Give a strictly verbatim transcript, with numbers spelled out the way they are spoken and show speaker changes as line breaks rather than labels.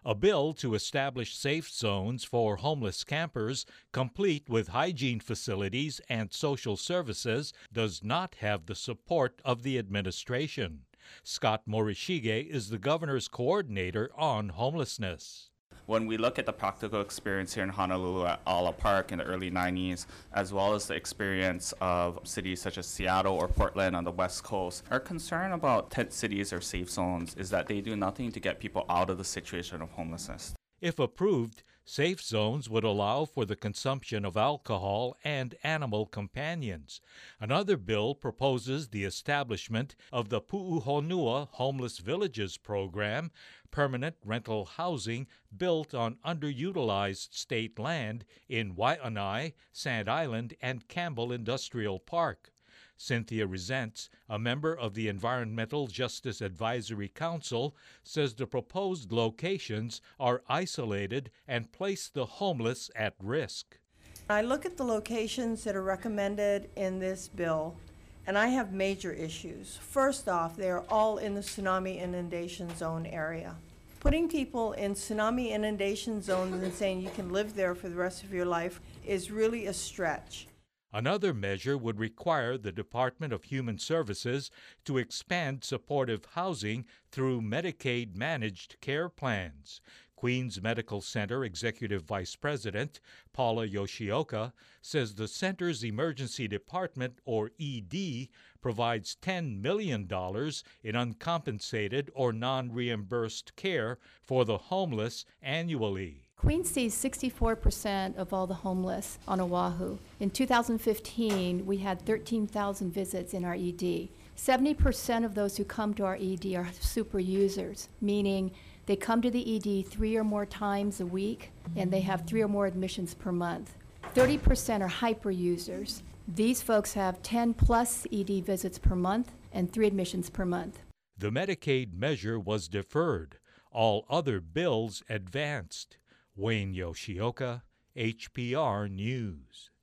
A bill to establish safe zones for homeless campers, complete with hygiene facilities and social services, does not have the support of the administration. Scott Morishige is the governor's coordinator on homelessness.
When we look at the practical experience here in Honolulu at Ala Park in the early nineties, as well as the experience of cities such as Seattle or Portland on the West Coast, our concern about tent cities or safe zones is that they do nothing to get people out of the situation of homelessness.
If approved, safe zones would allow for the consumption of alcohol and animal companions. Another bill proposes the establishment of the Pu'uhonua Homeless Villages program, permanent rental housing built on underutilized state land in Waianae, Sand Island, and Campbell Industrial Park. Cynthia Resents, a member of the Environmental Justice Advisory Council, says the proposed locations are isolated and place the homeless at risk.
I look at the locations that are recommended in this bill, and I have major issues. First off, they are all in the tsunami inundation zone area. Putting people in tsunami inundation zones and saying you can live there for the rest of your life is really a stretch.
Another measure would require the Department of Human Services to expand supportive housing through Medicaid-managed care plans. Queens Medical Center Executive Vice President Paula Yoshioka says the center's emergency department, or E D, provides ten million dollars in uncompensated or non-reimbursed care for the homeless annually.
Queens sees sixty-four percent of all the homeless on Oahu. In two thousand fifteen, we had thirteen thousand visits in our E D. seventy percent of those who come to our E D are super users, meaning they come to the E D three or more times a week, and they have three or more admissions per month. thirty percent are hyper users. These folks have ten plus E D visits per month and three admissions per month.
The Medicaid measure was deferred. All other bills advanced. Wayne Yoshioka, H P R News.